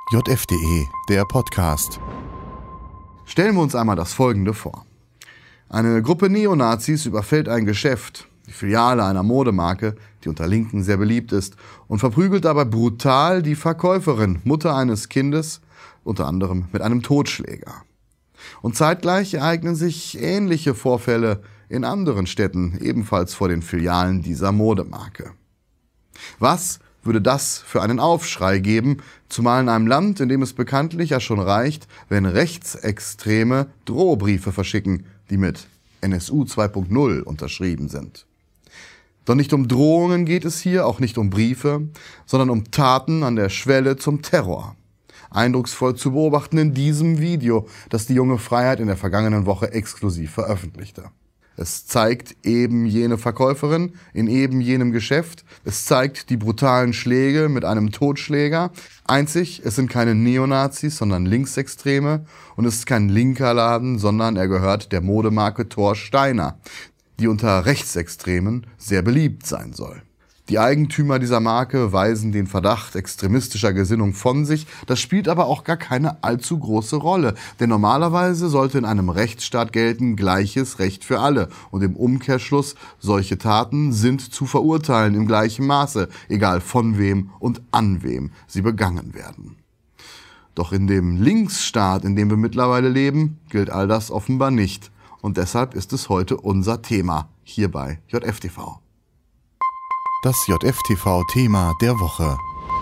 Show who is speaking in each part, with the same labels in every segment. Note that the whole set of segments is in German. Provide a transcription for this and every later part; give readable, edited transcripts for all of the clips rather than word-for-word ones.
Speaker 1: JFDE, der Podcast.
Speaker 2: Stellen wir uns einmal das Folgende vor. Eine Gruppe Neonazis überfällt ein Geschäft, die Filiale einer Modemarke, die unter Linken sehr beliebt ist, und verprügelt dabei brutal die Verkäuferin, Mutter eines Kindes, unter anderem mit einem Totschläger. Und zeitgleich ereignen sich ähnliche Vorfälle in anderen Städten, ebenfalls vor den Filialen dieser Modemarke. Was würde das für einen Aufschrei geben, zumal in einem Land, in dem es bekanntlich ja schon reicht, wenn Rechtsextreme Drohbriefe verschicken, die mit NSU 2.0 unterschrieben sind. Doch nicht um Drohungen geht es hier, auch nicht um Briefe, sondern um Taten an der Schwelle zum Terror. Eindrucksvoll zu beobachten in diesem Video, das die Junge Freiheit in der vergangenen Woche exklusiv veröffentlichte. Es zeigt eben jene Verkäuferin in eben jenem Geschäft. Es zeigt die brutalen Schläge mit einem Totschläger. Einzig, es sind keine Neonazis, sondern Linksextreme. Und es ist kein linker Laden, sondern er gehört der Modemarke Thor Steiner, die unter Rechtsextremen sehr beliebt sein soll. Die Eigentümer dieser Marke weisen den Verdacht extremistischer Gesinnung von sich. Das spielt aber auch gar keine allzu große Rolle. Denn normalerweise sollte in einem Rechtsstaat gelten gleiches Recht für alle. Und im Umkehrschluss, solche Taten sind zu verurteilen im gleichen Maße, egal von wem und an wem sie begangen werden. Doch in dem Linksstaat, in dem wir mittlerweile leben, gilt all das offenbar nicht. Und deshalb ist es heute unser Thema hier bei JFTV.
Speaker 1: Das JFTV-Thema der Woche.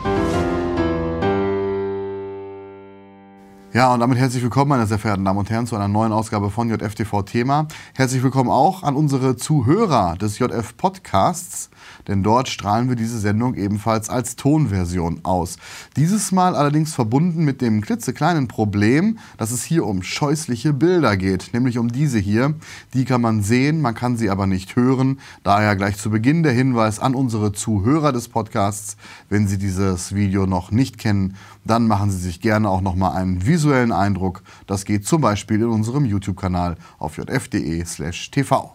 Speaker 2: Ja, und damit herzlich willkommen, meine sehr verehrten Damen und Herren, zu einer neuen Ausgabe von JFTV-Thema. Herzlich willkommen auch an unsere Zuhörer des JF-Podcasts, denn dort strahlen wir diese Sendung ebenfalls als Tonversion aus. Dieses Mal allerdings verbunden mit dem klitzekleinen Problem, dass es hier um scheußliche Bilder geht, nämlich um diese hier. Die kann man sehen, man kann sie aber nicht hören. Daher gleich zu Beginn der Hinweis an unsere Zuhörer des Podcasts: Wenn Sie dieses Video noch nicht kennen, dann machen Sie sich gerne auch nochmal einen visuellen Eindruck. Das geht zum Beispiel in unserem YouTube-Kanal auf jfde.de/tv.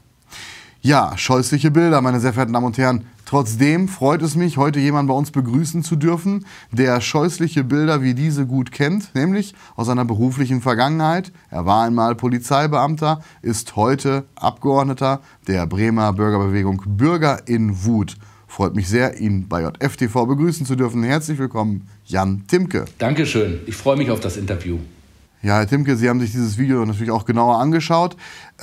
Speaker 2: Ja, scheußliche Bilder, meine sehr verehrten Damen und Herren. Trotzdem freut es mich, heute jemanden bei uns begrüßen zu dürfen, der scheußliche Bilder wie diese gut kennt, nämlich aus seiner beruflichen Vergangenheit. Er war einmal Polizeibeamter, ist heute Abgeordneter der Bremer Bürgerbewegung Bürger in Wut. Freut mich sehr, ihn bei JFTV begrüßen zu dürfen. Herzlich willkommen, Jan Timke.
Speaker 3: Dankeschön, ich freue mich auf das Interview.
Speaker 2: Ja, Herr Timke, Sie haben sich dieses Video natürlich auch genauer angeschaut.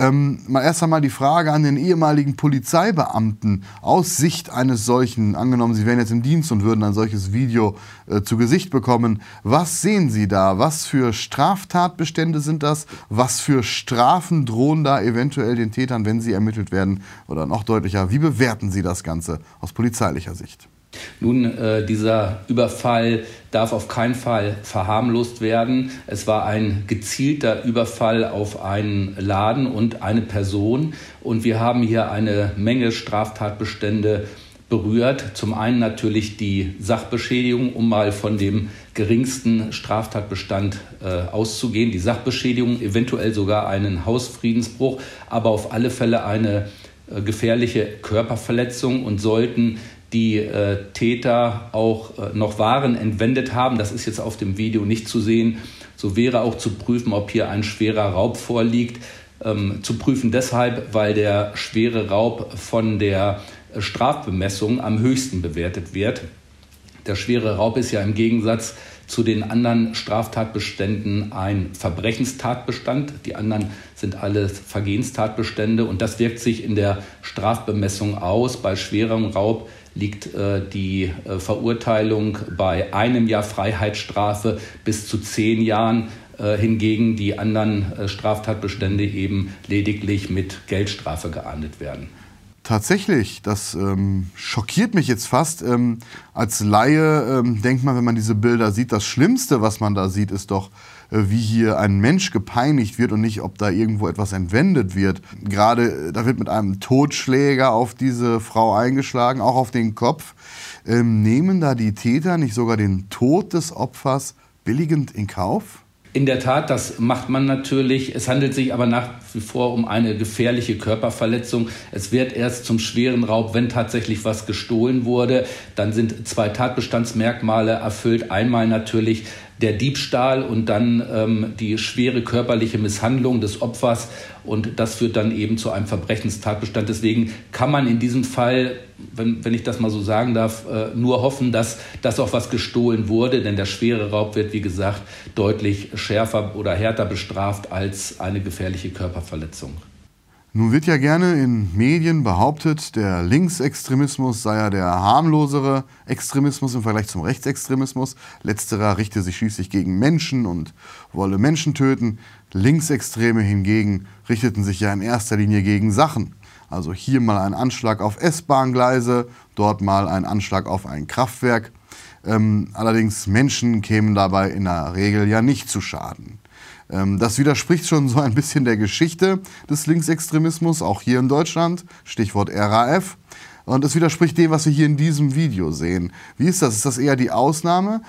Speaker 2: Mal erst einmal die Frage an den ehemaligen Polizeibeamten aus Sicht eines solchen, angenommen, Sie wären jetzt im Dienst und würden ein solches Video zu Gesicht bekommen. Was sehen Sie da? Was für Straftatbestände sind das? Was für Strafen drohen da eventuell den Tätern, wenn sie ermittelt werden? Oder noch deutlicher, wie bewerten Sie das Ganze aus polizeilicher Sicht?
Speaker 3: Nun, dieser Überfall darf auf keinen Fall verharmlost werden. Es war ein gezielter Überfall auf einen Laden und eine Person. Und wir haben hier eine Menge Straftatbestände berührt. Zum einen natürlich die Sachbeschädigung, um mal von dem geringsten Straftatbestand auszugehen. Die Sachbeschädigung, eventuell sogar einen Hausfriedensbruch, aber auf alle Fälle eine gefährliche Körperverletzung. Und sollten die Täter auch noch Waren entwendet haben, das ist jetzt auf dem Video nicht zu sehen, so wäre auch zu prüfen, ob hier ein schwerer Raub vorliegt. Zu prüfen deshalb, weil der schwere Raub von der Strafbemessung am höchsten bewertet wird. Der schwere Raub ist ja im Gegensatz zu den anderen Straftatbeständen ein Verbrechenstatbestand. Die anderen sind alles Vergehenstatbestände und das wirkt sich in der Strafbemessung aus. Bei schwerem Raub liegt die Verurteilung bei 1 Jahr Freiheitsstrafe bis zu 10 Jahren, hingegen die anderen Straftatbestände eben lediglich mit Geldstrafe geahndet werden.
Speaker 2: Tatsächlich, das schockiert mich jetzt fast. Als Laie denkt man, wenn man diese Bilder sieht, das Schlimmste, was man da sieht, ist doch, wie hier ein Mensch gepeinigt wird und nicht, ob da irgendwo etwas entwendet wird. Gerade da wird mit einem Totschläger auf diese Frau eingeschlagen, auch auf den Kopf. Nehmen da die Täter nicht sogar den Tod des Opfers billigend in Kauf?
Speaker 3: In der Tat, das macht man natürlich. Es handelt sich aber nach wie vor um eine gefährliche Körperverletzung. Es wird erst zum schweren Raub, wenn tatsächlich was gestohlen wurde. Dann sind 2 Tatbestandsmerkmale erfüllt. Einmal natürlich der Diebstahl und dann die schwere körperliche Misshandlung des Opfers. Und das führt dann eben zu einem Verbrechenstatbestand. Deswegen kann man in diesem Fall, wenn ich das mal so sagen darf, nur hoffen, dass das auch was gestohlen wurde. Denn der schwere Raub wird, wie gesagt, deutlich schärfer oder härter bestraft als eine gefährliche Körperverletzung.
Speaker 2: Nun wird ja gerne in Medien behauptet, der Linksextremismus sei ja der harmlosere Extremismus im Vergleich zum Rechtsextremismus. Letzterer richte sich schließlich gegen Menschen und wolle Menschen töten. Linksextreme hingegen richteten sich ja in erster Linie gegen Sachen. Also hier mal ein Anschlag auf S-Bahn-Gleise, dort mal ein Anschlag auf ein Kraftwerk. Allerdings Menschen kämen dabei in der Regel ja nicht zu Schaden. Das widerspricht schon so ein bisschen der Geschichte des Linksextremismus, auch hier in Deutschland, Stichwort RAF. Und es widerspricht dem, was wir hier in diesem Video sehen. Wie ist das? Ist das eher die Ausnahme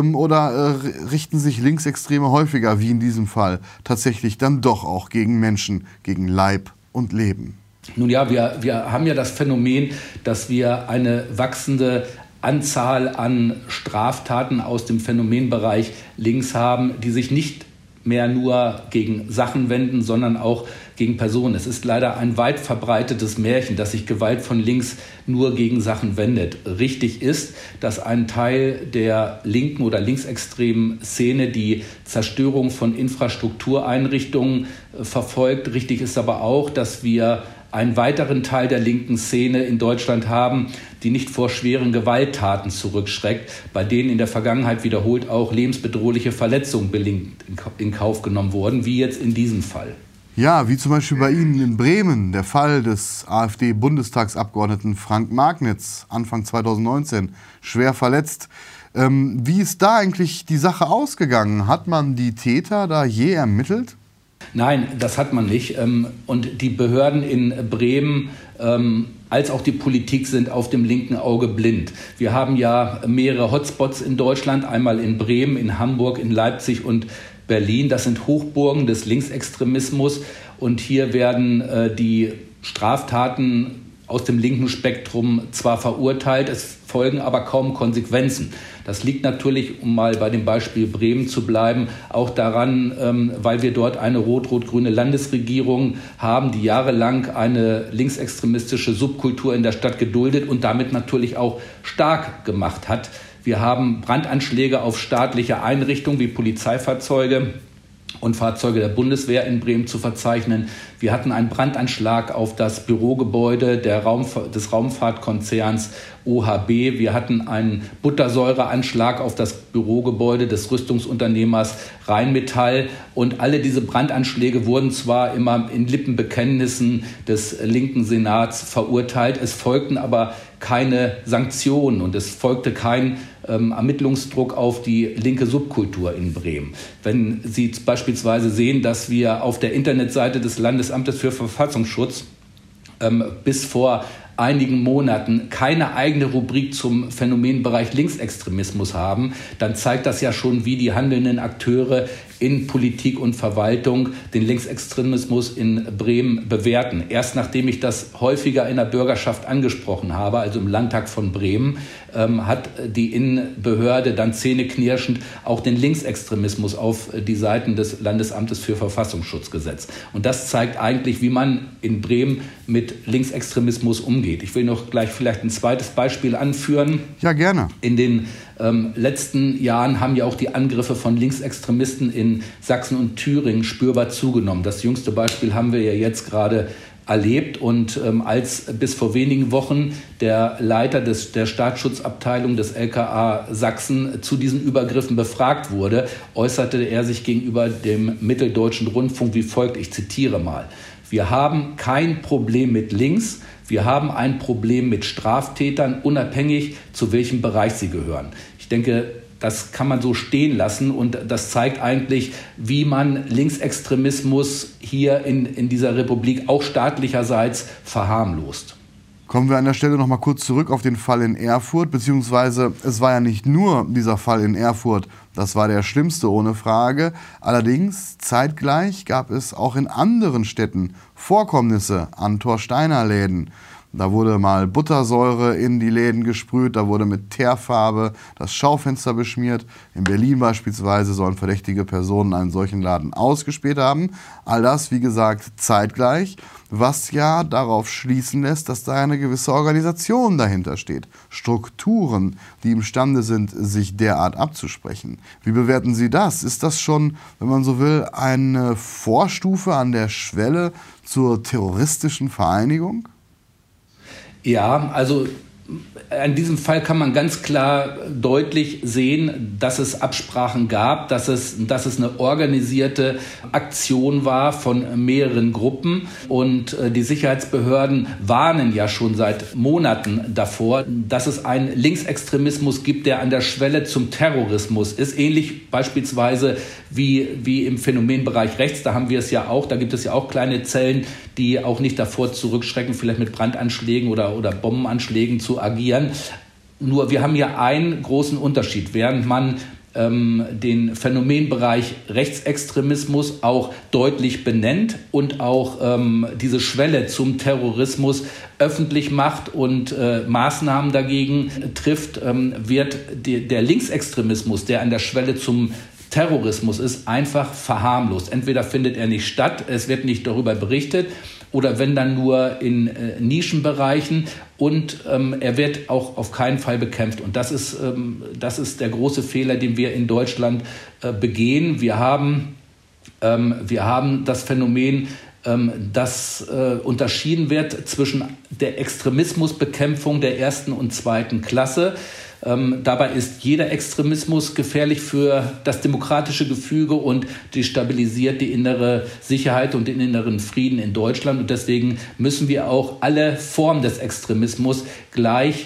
Speaker 2: oder richten sich Linksextreme häufiger, wie in diesem Fall, tatsächlich dann doch auch gegen Menschen, gegen Leib und Leben?
Speaker 3: Nun ja, wir haben ja das Phänomen, dass wir eine wachsende Anzahl an Straftaten aus dem Phänomenbereich links haben, die sich nicht mehr nur gegen Sachen wenden, sondern auch gegen Personen. Es ist leider ein weit verbreitetes Märchen, dass sich Gewalt von links nur gegen Sachen wendet. Richtig ist, dass ein Teil der linken oder linksextremen Szene die Zerstörung von Infrastruktureinrichtungen verfolgt. Richtig ist aber auch, dass wir einen weiteren Teil der linken Szene in Deutschland haben, die nicht vor schweren Gewalttaten zurückschreckt, bei denen in der Vergangenheit wiederholt auch lebensbedrohliche Verletzungen billigend in Kauf genommen wurden, wie jetzt in diesem Fall.
Speaker 2: Ja, wie zum Beispiel bei Ihnen in Bremen, der Fall des AfD-Bundestagsabgeordneten Frank Magnitz, Anfang 2019, schwer verletzt. Wie ist da eigentlich die Sache ausgegangen? Hat man die Täter da je ermittelt?
Speaker 3: Nein, das hat man nicht. Und die Behörden in Bremen als auch die Politik sind auf dem linken Auge blind. Wir haben ja mehrere Hotspots in Deutschland, einmal in Bremen, in Hamburg, in Leipzig und Berlin. Das sind Hochburgen des Linksextremismus. Und hier werden die Straftaten aus dem linken Spektrum zwar verurteilt, es folgen aber kaum Konsequenzen. Das liegt natürlich, um mal bei dem Beispiel Bremen zu bleiben, auch daran, weil wir dort eine rot-rot-grüne Landesregierung haben, die jahrelang eine linksextremistische Subkultur in der Stadt geduldet und damit natürlich auch stark gemacht hat. Wir haben Brandanschläge auf staatliche Einrichtungen wie Polizeifahrzeuge und Fahrzeuge der Bundeswehr in Bremen zu verzeichnen. Wir hatten einen Brandanschlag auf das Bürogebäude des Raumfahrtkonzerns OHB. Wir hatten einen Buttersäureanschlag auf das Bürogebäude des Rüstungsunternehmers Rheinmetall. Und alle diese Brandanschläge wurden zwar immer in Lippenbekenntnissen des linken Senats verurteilt, es folgten aber keine Sanktionen und es folgte kein Ermittlungsdruck auf die linke Subkultur in Bremen. Wenn Sie beispielsweise sehen, dass wir auf der Internetseite des Landesamtes für Verfassungsschutz bis vor einigen Monaten keine eigene Rubrik zum Phänomenbereich Linksextremismus haben, dann zeigt das ja schon, wie die handelnden Akteure in Politik und Verwaltung den Linksextremismus in Bremen bewerten. Erst nachdem ich das häufiger in der Bürgerschaft angesprochen habe, also im Landtag von Bremen, hat die Innenbehörde dann zähneknirschend auch den Linksextremismus auf die Seiten des Landesamtes für Verfassungsschutz gesetzt. Und das zeigt eigentlich, wie man in Bremen mit Linksextremismus umgeht. Ich will noch gleich vielleicht ein zweites Beispiel anführen.
Speaker 2: Ja, gerne.
Speaker 3: In den letzten Jahren haben ja auch die Angriffe von Linksextremisten in Sachsen und Thüringen spürbar zugenommen. Das jüngste Beispiel haben wir ja jetzt gerade erlebt. Und als bis vor wenigen Wochen der Leiter der Staatsschutzabteilung des LKA Sachsen zu diesen Übergriffen befragt wurde, äußerte er sich gegenüber dem Mitteldeutschen Rundfunk wie folgt, ich zitiere mal: Wir haben kein Problem mit links, wir haben ein Problem mit Straftätern, unabhängig zu welchem Bereich sie gehören. Ich denke, das kann man so stehen lassen und das zeigt eigentlich, wie man Linksextremismus hier in dieser Republik auch staatlicherseits verharmlost.
Speaker 2: Kommen wir an der Stelle noch mal kurz zurück auf den Fall in Erfurt, beziehungsweise es war ja nicht nur dieser Fall in Erfurt, das war der schlimmste ohne Frage. Allerdings zeitgleich gab es auch in anderen Städten Vorkommnisse an Torsteiner-Läden. Da wurde mal Buttersäure in die Läden gesprüht, da wurde mit Teerfarbe das Schaufenster beschmiert. In Berlin beispielsweise sollen verdächtige Personen einen solchen Laden ausgespäht haben. All das, wie gesagt, zeitgleich, was ja darauf schließen lässt, dass da eine gewisse Organisation dahinter steht. Strukturen, die imstande sind, sich derart abzusprechen. Wie bewerten Sie das? Ist das schon, wenn man so will, eine Vorstufe an der Schwelle zur terroristischen Vereinigung?
Speaker 3: Ja, also an diesem Fall kann man ganz klar deutlich sehen, dass es Absprachen gab, dass es eine organisierte Aktion war von mehreren Gruppen. Und die Sicherheitsbehörden warnen ja schon seit Monaten davor, dass es einen Linksextremismus gibt, der an der Schwelle zum Terrorismus ist. Ähnlich beispielsweise wie im Phänomenbereich rechts. Da haben wir es ja auch, da gibt es ja auch kleine Zellen, die auch nicht davor zurückschrecken, vielleicht mit Brandanschlägen oder Bombenanschlägen zu agieren. Nur wir haben hier einen großen Unterschied. Während man den Phänomenbereich Rechtsextremismus auch deutlich benennt und auch diese Schwelle zum Terrorismus öffentlich macht und Maßnahmen dagegen trifft, wird der Linksextremismus, der an der Schwelle zum Terrorismus ist, einfach verharmlost. Entweder findet er nicht statt, es wird nicht darüber berichtet, oder wenn dann nur in Nischenbereichen, und er wird auch auf keinen Fall bekämpft. Und das ist der große Fehler, den wir in Deutschland begehen. Wir haben das Phänomen, dass unterschieden wird zwischen der Extremismusbekämpfung der ersten und zweiten Klasse. Dabei ist jeder Extremismus gefährlich für das demokratische Gefüge und destabilisiert die innere Sicherheit und den inneren Frieden in Deutschland. Und deswegen müssen wir auch alle Formen des Extremismus gleich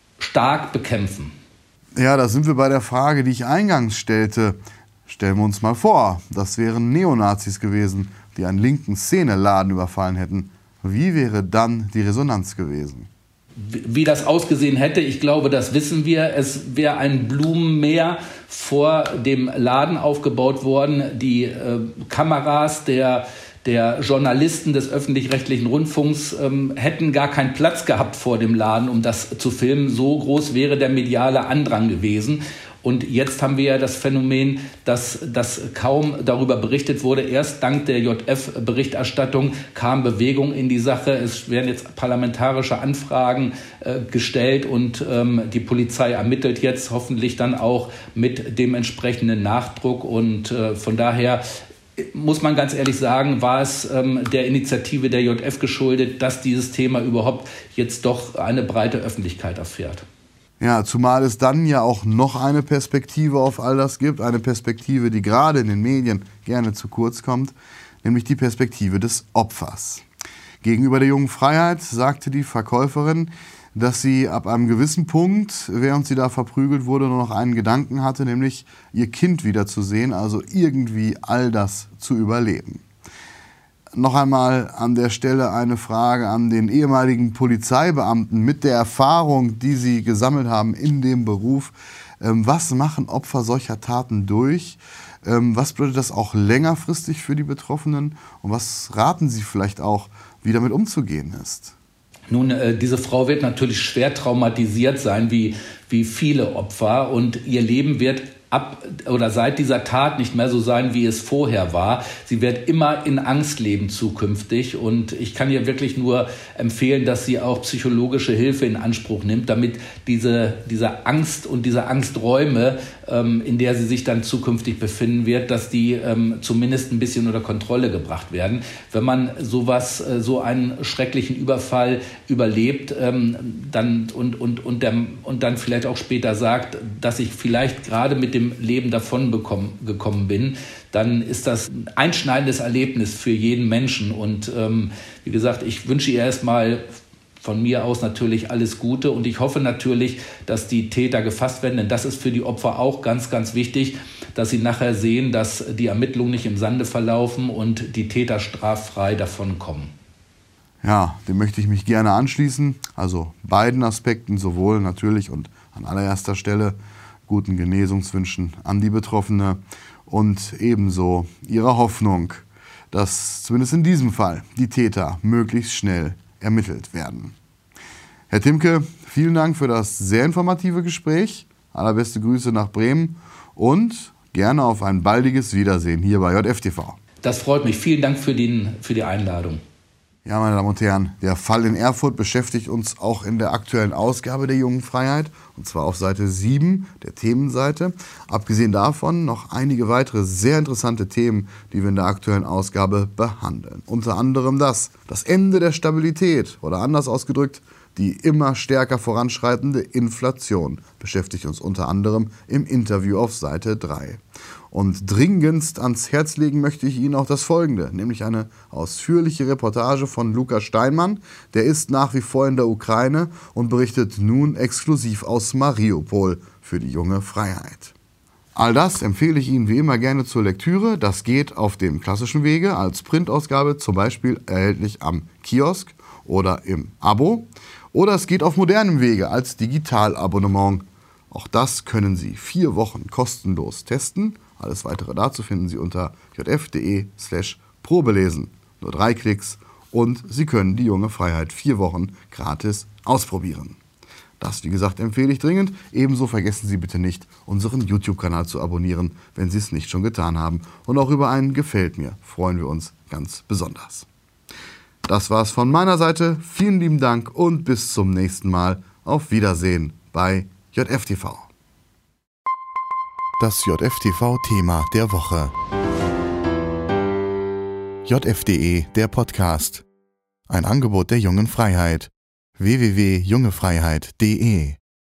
Speaker 3: stark bekämpfen.
Speaker 2: Ja, da sind wir bei der Frage, die ich eingangs stellte. Stellen wir uns mal vor, das wären Neonazis gewesen, die einen linken Szeneladen überfallen hätten. Wie wäre dann die Resonanz gewesen?
Speaker 3: Wie das ausgesehen hätte, ich glaube, das wissen wir. Es wäre ein Blumenmeer vor dem Laden aufgebaut worden. Die Kameras der Journalisten des öffentlich-rechtlichen Rundfunks hätten gar keinen Platz gehabt vor dem Laden, um das zu filmen. So groß wäre der mediale Andrang gewesen. Und jetzt haben wir ja das Phänomen, dass kaum darüber berichtet wurde. Erst dank der JF-Berichterstattung kam Bewegung in die Sache. Es werden jetzt parlamentarische Anfragen gestellt und die Polizei ermittelt jetzt hoffentlich dann auch mit dem entsprechenden Nachdruck. Und von daher muss man ganz ehrlich sagen, war es der Initiative der JF geschuldet, dass dieses Thema überhaupt jetzt doch eine breite Öffentlichkeit erfährt.
Speaker 2: Ja, zumal es dann ja auch noch eine Perspektive auf all das gibt, eine Perspektive, die gerade in den Medien gerne zu kurz kommt, nämlich die Perspektive des Opfers. Gegenüber der Jungen Freiheit sagte die Verkäuferin, dass sie ab einem gewissen Punkt, während sie da verprügelt wurde, nur noch einen Gedanken hatte, nämlich ihr Kind wiederzusehen, also irgendwie all das zu überleben. Noch einmal an der Stelle eine Frage an den ehemaligen Polizeibeamten mit der Erfahrung, die Sie gesammelt haben in dem Beruf. Was machen Opfer solcher Taten durch? Was bedeutet das auch längerfristig für die Betroffenen? Und was raten Sie vielleicht auch, wie damit umzugehen ist?
Speaker 3: Nun, diese Frau wird natürlich schwer traumatisiert sein, wie viele Opfer. Und ihr Leben wird seit dieser Tat nicht mehr so sein, wie es vorher war. Sie wird immer in Angst leben zukünftig. Und ich kann ihr wirklich nur empfehlen, dass sie auch psychologische Hilfe in Anspruch nimmt, damit diese Angst und diese Angsträume, in der sie sich dann zukünftig befinden wird, dass die zumindest ein bisschen unter Kontrolle gebracht werden. Wenn man so einen schrecklichen Überfall überlebt, dann vielleicht auch später sagt, dass ich vielleicht gerade mit dem Leben davon gekommen bin, dann ist das ein einschneidendes Erlebnis für jeden Menschen. Und wie gesagt, ich wünsche ihr erstmal von mir aus natürlich alles Gute und ich hoffe natürlich, dass die Täter gefasst werden, denn das ist für die Opfer auch ganz, ganz wichtig, dass sie nachher sehen, dass die Ermittlungen nicht im Sande verlaufen und die Täter straffrei davonkommen.
Speaker 2: Ja, dem möchte ich mich gerne anschließen. Also beiden Aspekten, sowohl natürlich und an allererster Stelle guten Genesungswünschen an die Betroffene und ebenso ihrer Hoffnung, dass zumindest in diesem Fall die Täter möglichst schnell ermittelt werden. Herr Timke, vielen Dank für das sehr informative Gespräch. Allerbeste Grüße nach Bremen und gerne auf ein baldiges Wiedersehen hier bei JFTV.
Speaker 3: Das freut mich. Vielen Dank für die Einladung.
Speaker 2: Ja, meine Damen und Herren, der Fall in Erfurt beschäftigt uns auch in der aktuellen Ausgabe der Jungen Freiheit, und zwar auf Seite 7 der Themenseite. Abgesehen davon noch einige weitere sehr interessante Themen, die wir in der aktuellen Ausgabe behandeln. Unter anderem das Ende der Stabilität oder anders ausgedrückt, die immer stärker voranschreitende Inflation beschäftigt uns unter anderem im Interview auf Seite 3. Und dringendst ans Herz legen möchte ich Ihnen auch das Folgende, nämlich eine ausführliche Reportage von Lukas Steinmann. Der ist nach wie vor in der Ukraine und berichtet nun exklusiv aus Mariupol für die Junge Freiheit. All das empfehle ich Ihnen wie immer gerne zur Lektüre. Das geht auf dem klassischen Wege als Printausgabe, zum Beispiel erhältlich am Kiosk oder im Abo. Oder es geht auf modernem Wege als Digitalabonnement. Auch das können Sie 4 Wochen kostenlos testen. Alles Weitere dazu finden Sie unter jf.de/probelesen. Nur 3 Klicks und Sie können die Junge Freiheit 4 Wochen gratis ausprobieren. Das, wie gesagt, empfehle ich dringend. Ebenso vergessen Sie bitte nicht, unseren YouTube-Kanal zu abonnieren, wenn Sie es nicht schon getan haben. Und auch über einen Gefällt mir freuen wir uns ganz besonders. Das war's von meiner Seite. Vielen lieben Dank und bis zum nächsten Mal. Auf Wiedersehen bei JFTV.
Speaker 1: Das JFTV-Thema der Woche. JF.de, der Podcast. Ein Angebot der Jungen Freiheit. www.jungefreiheit.de